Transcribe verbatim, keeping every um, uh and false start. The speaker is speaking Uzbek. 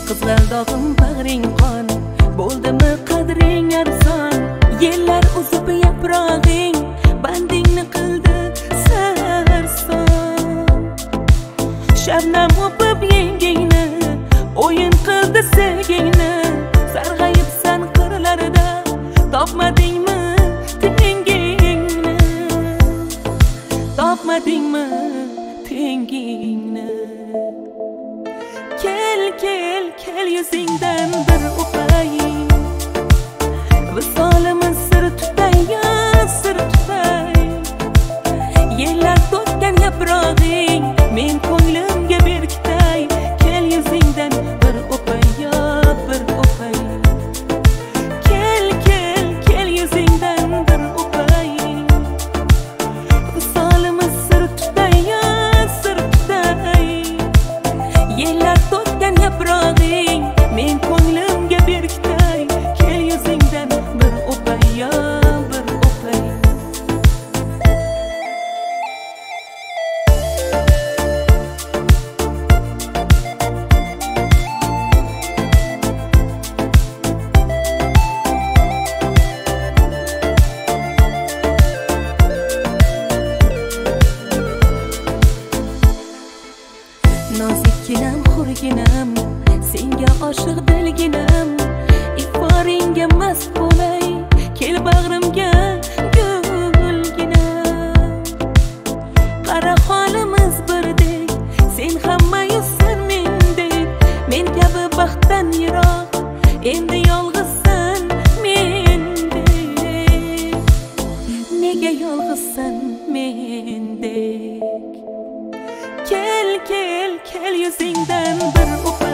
Qizg'al dog'im bag'ring qon, bo'ldimi qadring arzon. Yillar uzib yaprog'ing, bandingni qildi sarson. Shabnam o'pib yengingni, o'yin qildi sevgingni. Sarg'ayibsan qirlarida, topmadingmi tengingni? Topmadingmi tengingni? Kel, kel, kel yuzingdan bir o'pay. Visolimiz sir tutay, sir tutay. Yillar to'kkan yaprog'ing, men ko'nglimga berkitay. Kel yuzingdan bir o'pay, bir o'pay. Kel, kel, kel yuzingdan bir o'pay. Visolimiz sir tutay, sir tutay. Yillar to'kkan yaprog'ing, men ko'nglimga berkitay. Kel yuzingdan bir o'pay, bir o'pay. Nozikginam, hurginam, senga oshiq dilginam. Iforingga mast bo'lay, kel bag'rimga gulginam. Qara holimiz birdek, sen hamma yuzsan mendek. Men kabi baxtdan yiroq, endi yolg'izsan mendek. Nega yolg'izsan mendek? Kel, kel, kel yuzingdan bir o'pay.